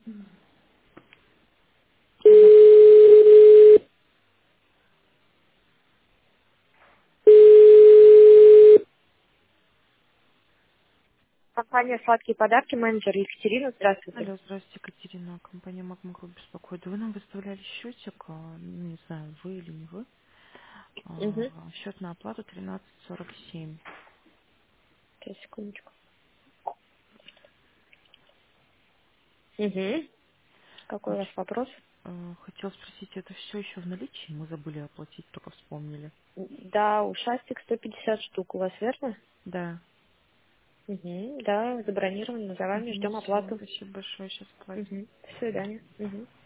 Алло. Компания «Сладкие подарки», менеджер Екатерина. Здравствуйте. Алло, здравствуйте, Екатерина. Компания Магма Групп беспокоит. Вы нам выставляли счетик, ну, не знаю, вы или не вы. Угу. Счет на оплату 13,47. Сейчас, секундочку. Угу. Какой у вас вопрос? Хотел спросить, это все еще в наличии? Мы забыли оплатить, только вспомнили. Да, ушастик 150 штук у вас, верно? Да. Угу. Да, забронировано за вами, ждем Все, оплату. спасибо большое, сейчас оплатим. Угу. До свидания. Угу.